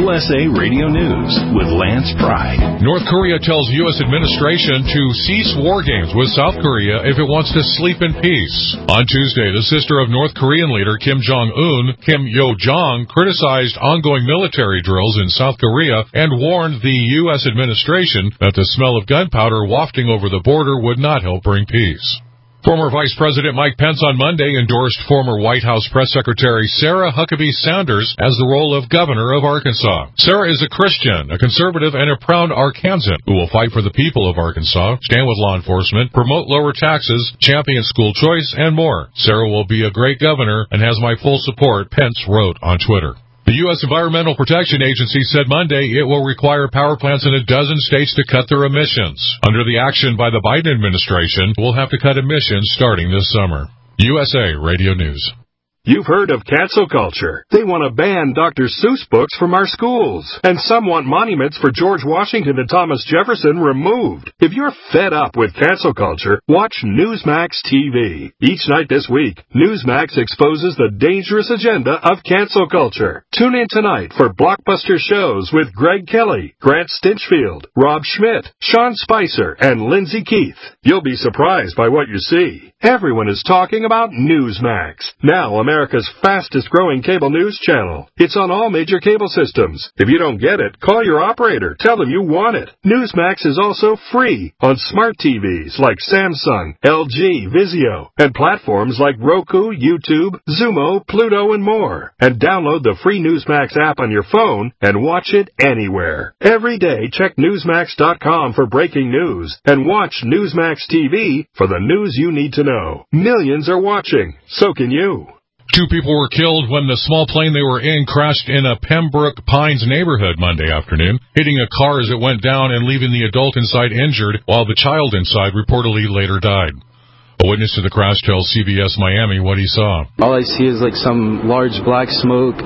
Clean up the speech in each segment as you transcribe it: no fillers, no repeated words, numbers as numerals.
USA Radio News with Lance Pry. North Korea tells U.S. administration to cease war games with South Korea if it wants to sleep in peace. On Tuesday, the sister of North Korean leader Kim Jong-un, Kim Yo-jong, criticized ongoing military drills in South Korea and warned the U.S. administration that the smell of gunpowder wafting over the border would not help bring peace. Former Vice President Mike Pence on Monday endorsed former White House Press Secretary Sarah Huckabee Sanders as the role of governor of Arkansas. Sarah is a Christian, a conservative, and a proud Arkansan who will fight for the people of Arkansas, stand with law enforcement, promote lower taxes, champion school choice, and more. Sarah will be a great governor and has my full support, Pence wrote on Twitter. The U.S. Environmental Protection Agency said Monday it will require power plants in a dozen states to cut their emissions. Under the action by the Biden administration, we'll have to cut emissions starting this summer. USA Radio News. You've heard of cancel culture. They want to ban Dr. Seuss books from our schools. And some want monuments for George Washington and Thomas Jefferson removed. If you're fed up with cancel culture, watch Newsmax TV. Each night this week, Newsmax exposes the dangerous agenda of cancel culture. Tune in tonight for blockbuster shows with Greg Kelly, Grant Stinchfield, Rob Schmidt, Sean Spicer, and Lindsay Keith. You'll be surprised by what you see. Everyone is talking about Newsmax. Now, America's fastest-growing cable news channel. It's on all major cable systems. If you don't get it, call your operator. Tell them you want it. Newsmax is also free on smart TVs like Samsung, LG, Vizio, and platforms like Roku, YouTube, Xumo, Pluto, and more. And download the free Newsmax app on your phone and watch it anywhere. Every day, check Newsmax.com for breaking news and watch Newsmax TV for the news you need to know. Millions are watching. So can you. 2 people were killed when the small plane they were in crashed in a Pembroke Pines neighborhood Monday afternoon, hitting a car as it went down and leaving the adult inside injured, while the child inside reportedly later died. A witness to the crash tells CBS Miami what he saw. All I see is like some large black smoke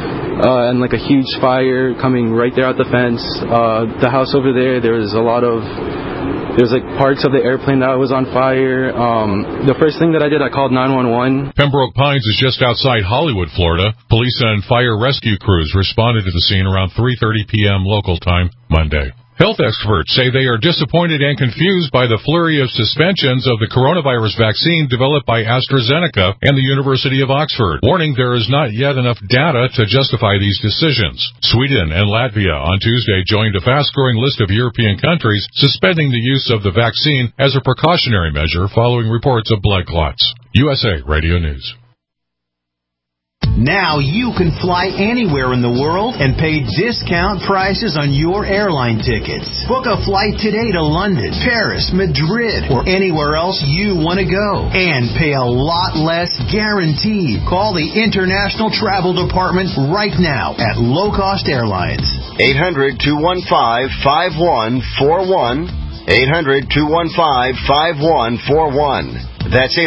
and like a huge fire coming right there out the fence. The house over there, there's like parts of the airplane that was on fire. The first thing that I did, I called 911. Pembroke Pines is just outside Hollywood, Florida. Police and fire rescue crews responded to the scene around 3:30 p.m. local time Monday. Health experts say they are disappointed and confused by the flurry of suspensions of the coronavirus vaccine developed by AstraZeneca and the University of Oxford, warning there is not yet enough data to justify these decisions. Sweden and Latvia on Tuesday joined a fast-growing list of European countries suspending the use of the vaccine as a precautionary measure following reports of blood clots. USA Radio News. Now you can fly anywhere in the world and pay discount prices on your airline tickets. Book a flight today to London, Paris, Madrid, or anywhere else you want to go. And pay a lot less guaranteed. Call the International Travel Department right now at Low Cost Airlines. 800-215-5141. 800-215-5141. That's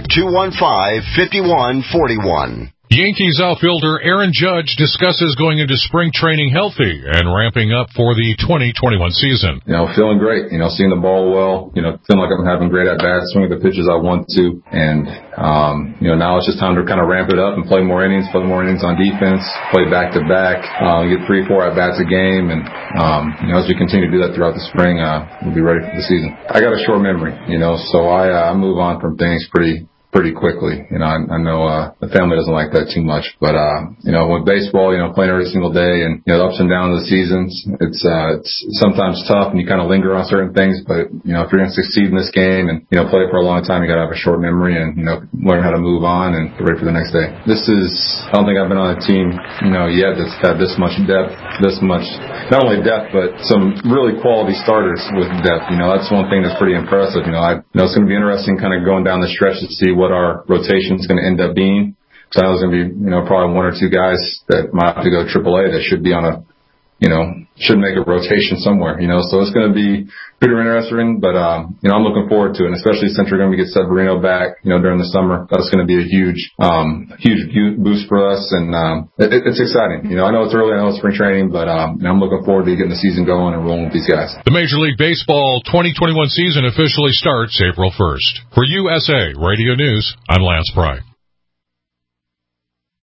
800-215-5141. Yankees outfielder Aaron Judge discusses going into spring training healthy and ramping up for the 2021 season. Feeling great. Seeing the ball well. Feeling like I'm having great at-bats, swinging the pitches I want to. And, now it's just time to kind of ramp it up and play more innings on defense, play back-to-back, get 3-4 at-bats a game. And, as we continue to do that throughout the spring, we'll be ready for the season. I got a short memory, so I move on from things pretty quickly. I know the family doesn't like that too much, but with baseball, playing every single day and the ups and downs of the seasons, it's sometimes tough and you kind of linger on certain things, but if you're going to succeed in this game and play for a long time, you got to have a short memory and learn how to move on and get ready for the next day. I don't think I've been on a team yet that's had this much depth, not only depth but some really quality starters with depth. That's one thing that's pretty impressive. It's going to be interesting kind of going down the stretch to see what our rotation is going to end up being. So I know there's going to be, probably 1 or 2 guys that might have to go AAA that should be on a, should make a rotation somewhere, So it's going to be pretty interesting, but, I'm looking forward to it, and especially since we're going to get Severino back, during the summer. That's going to be a huge boost for us, and, it's exciting. I know it's early, I know it's spring training, but, I'm looking forward to getting the season going and rolling with these guys. The Major League Baseball 2021 season officially starts April 1st. For USA Radio News, I'm Lance Pry.